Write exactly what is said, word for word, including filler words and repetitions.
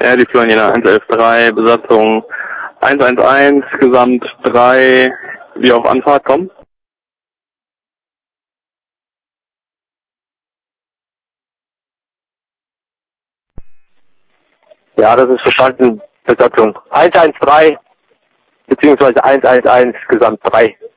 Ja, die Florina eins eins drei, Besatzung eins eins eins, Gesamt drei, wie auf Anfahrt kommen. Ja, das ist verstanden, Besatzung eins eins drei, beziehungsweise eins eins eins, Gesamt drei.